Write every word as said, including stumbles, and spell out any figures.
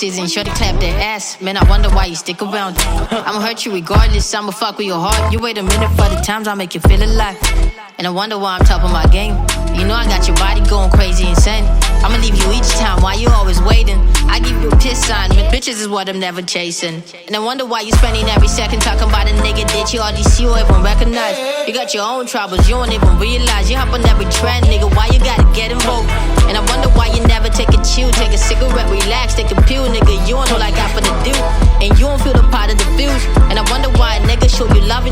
bitches and sure to clap their ass. Man, I wonder why you stick around. I'ma hurt you regardless, I'ma fuck with your heart. You wait a minute for the times I make you feel alive. And I wonder why I'm top of my game. You know I got your body going crazy insane. I'ma leave you each time, why you always waiting? I give you a piss sign, but bitches is what I'm never chasing. And I wonder why you spending every second talking about a nigga that you already see or even recognize. You got your own troubles, you don't even realize. You hop on every trend, nigga, why you gotta get involved? And I wonder why you never take a chill, take a cigarette, relax, take a pill, nigga. You don't know what I got for the do, and you don't feel the part of the views. And I wonder why a nigga show you love